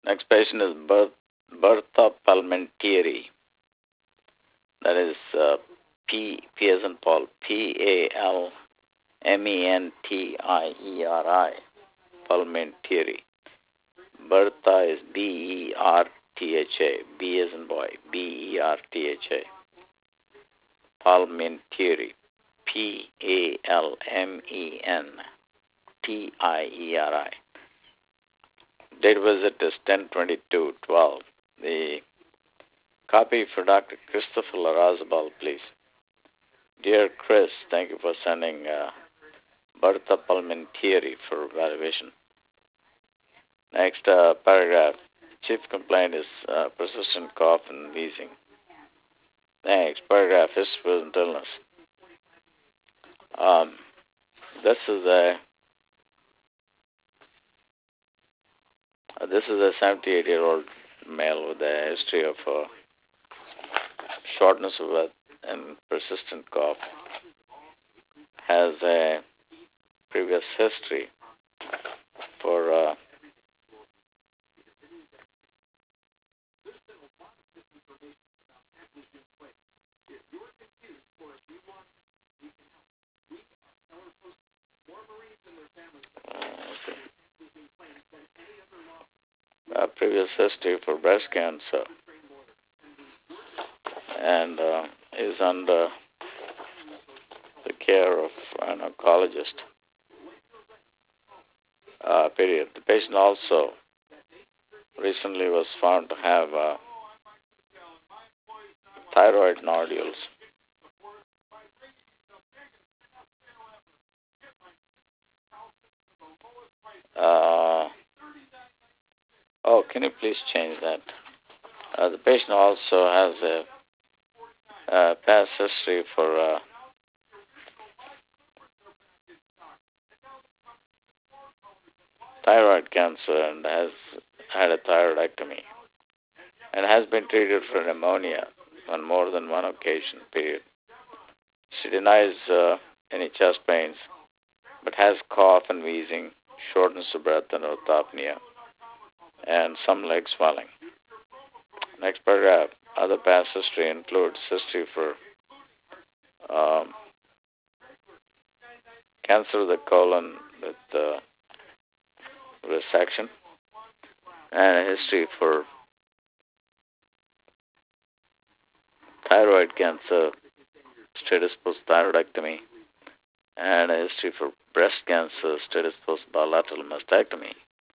Next patient is Bertha Palmentieri. That is P as in Paul, Palmentieri. Palmentieri. Bertha is Bertha, B as in boy, Bertha. Palmentieri. Palmentieri. Date visit is 10/22/12. The copy for Dr. Christopher Larazabal, please. Dear Chris, thank you for sending Bertha Palmentieri for evaluation. Next paragraph. Chief complaint is persistent cough and wheezing. Next paragraph. History of illness. This is a 78-year-old male with a history of shortness of breath and persistent cough. Has a previous history for breast cancer, and is under the care of an oncologist. Period. The patient also recently was found to have thyroid nodules. Can you please change that? The patient also has a past history for thyroid cancer and has had a thyroidectomy and has been treated for pneumonia on more than one occasion. Period. She denies any chest pains, but has cough and wheezing, shortness of breath, and orthopnea, and some leg swelling. Next paragraph. Other past history includes history for cancer of the colon with resection, and a history for thyroid cancer, status post thyroidectomy, and a history for breast cancer, status post bilateral mastectomy.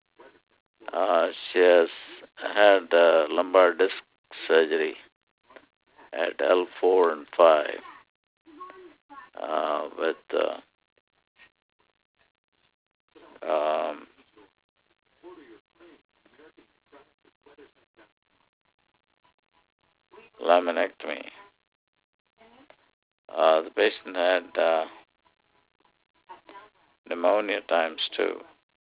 She has had lumbar disc surgery at L4 and 5 with laminectomy. The patient had pneumonia times 2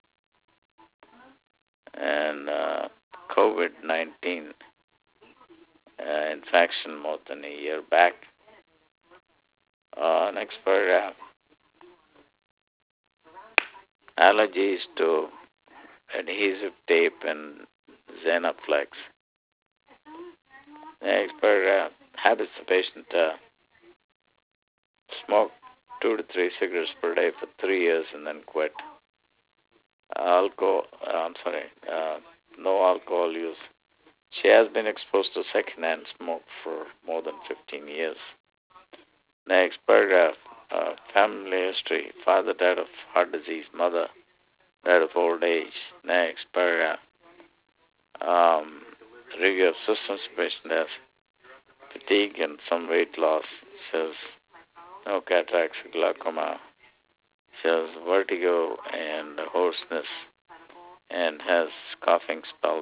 and COVID-19 infection more than a year back. Next paragraph. Allergies to adhesive tape and Xenaflex. Next paragraph. Habits the patient smoke 2 to 3 cigarettes per day for 3 years and then quit. No alcohol use. She has been exposed to secondhand smoke for more than 15 years. Next paragraph. Family history. Father died of heart disease. Mother died of old age. Next paragraph. Review of symptoms. Patient has fatigue and some weight loss. Says no cataracts, glaucoma. She has vertigo and hoarseness, and has coughing spells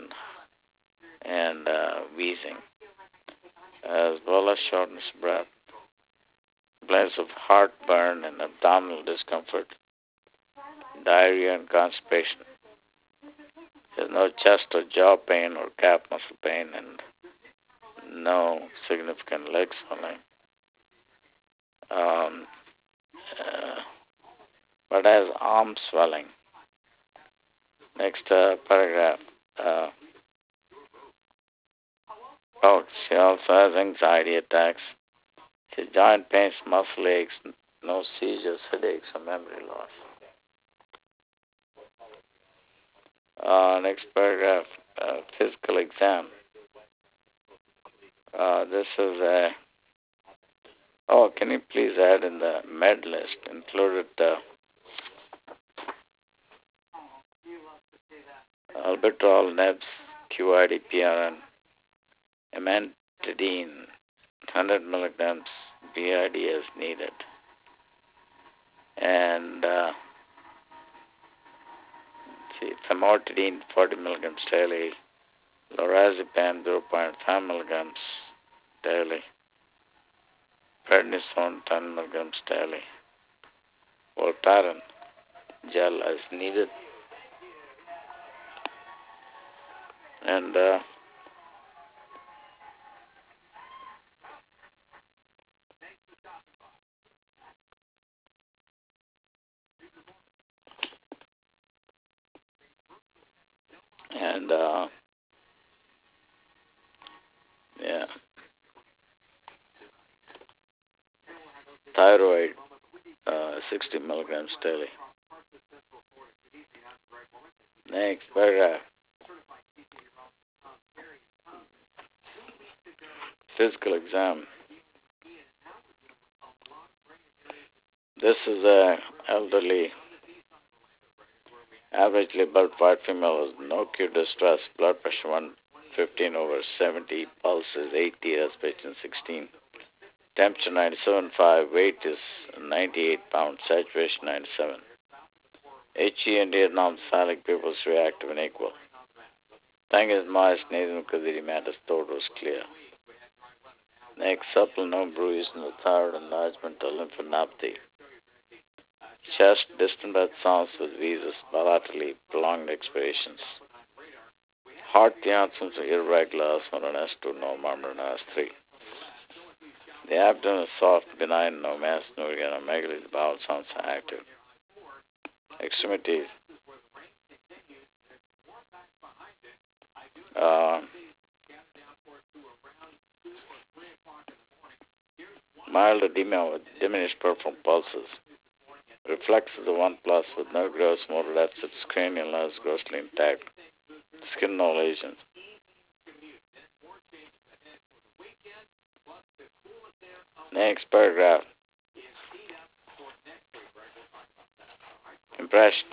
and wheezing, as well as shortness of breath, complaints of heartburn and abdominal discomfort, diarrhea and constipation. She has no chest or jaw pain or calf muscle pain, and no significant leg swelling. But has arm swelling. Next paragraph. Uh, oh, she also has anxiety attacks. His joint pains, muscle aches, no seizures, headaches, or memory loss. Next paragraph, physical exam. This is a. Oh, can you please add in the med list included albuterol, nebs, QID, PRN, amantadine, 100 milligrams BID as needed, and famotidine 40 milligrams daily, lorazepam 0.5 milligrams daily, prednisone 10 milligrams daily, Voltaren gel as needed, and yeah, thyroid 60 milligrams daily. Next paragraph. Physical exam. This is a elderly, averagely about white female with no acute distress, blood pressure 115 over 70, pulse is 80, respiration 16, temperature 97.5, weight is 98 pounds, saturation 97. HE and non-phallic pupils reactive and equal. Tongue is moist, nasal mucosa matters, throat was clear. Next, supple, no bruise, no thyroid enlargement or lymphadenopathy. Chest, distant breath sounds with wheezes, bilaterally prolonged expirations. Heart, the absence of irregular asthma on S2, no murmur on S3. The abdomen is soft, benign, no mass, no megaly, the bowel sounds active. Extremities. Mild edema with diminished peripheral pulses. Reflexes of 1 plus with no gross motor deficits, cranial nerves grossly intact. Skin no lesions. Next paragraph. Impression.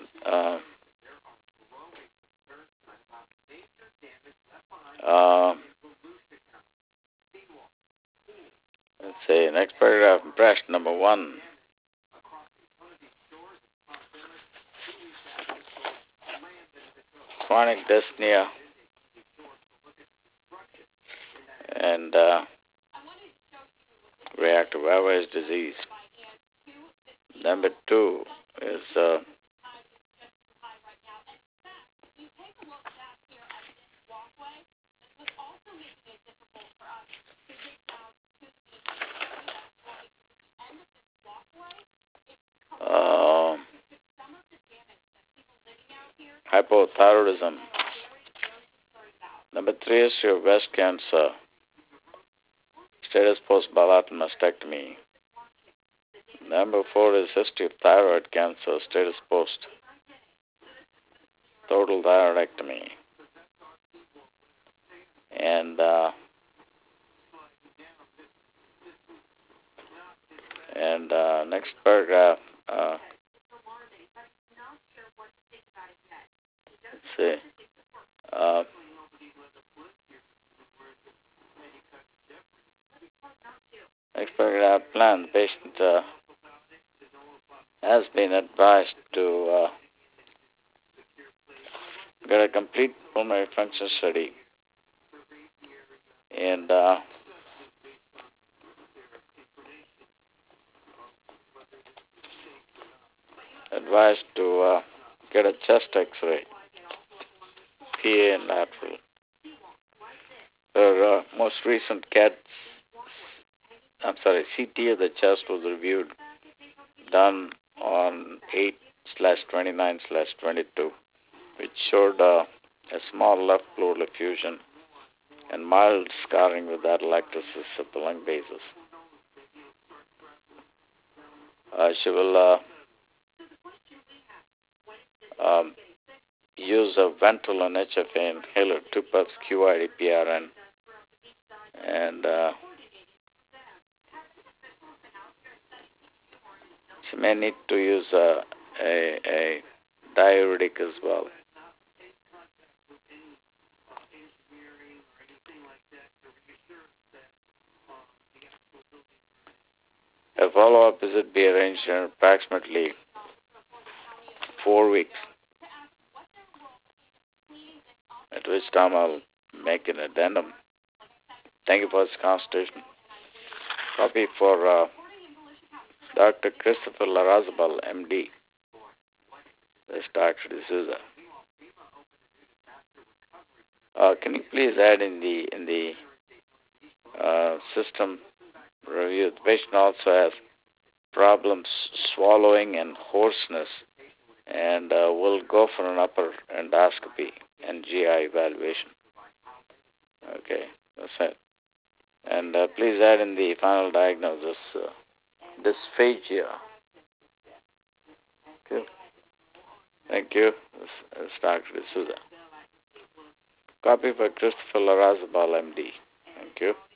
Let's see. Next paragraph. Impression number 1. Chronic dyspnea and reactive airways disease. Number 2 is hypothyroidism. Number 3 is your breast cancer. Status post bilateral mastectomy. Number 4 is history of thyroid cancer. Status post total thyroidectomy. And next paragraph. Let's see. Next paragraph. Plan. The patient has been advised to get a complete pulmonary function study and advised to get a chest X-ray, PA and lateral. Her most recent CT of the chest was reviewed, done on 8/29/22, which showed a small left pleural effusion, and mild scarring with atelectasis of the lung basis. She will use a Ventolin HFA inhaler, 2 puffs QID PRN, and she may need to use a diuretic as well. A follow-up visit be arranged in approximately 4 weeks, at which time I'll make an addendum. Thank you for this consultation. Copy for Dr. Christopher Larrazabal, MD. This Dr. D'Souza. Can you please add in the system review? The patient also has problems swallowing and hoarseness, and will go for an upper endoscopy and GI evaluation. Okay, that's it. And please add in the final diagnosis, dysphagia. Okay. Thank you. This is Dr. D'Souza. Copy by Christopher Larrazabal, MD. Thank you.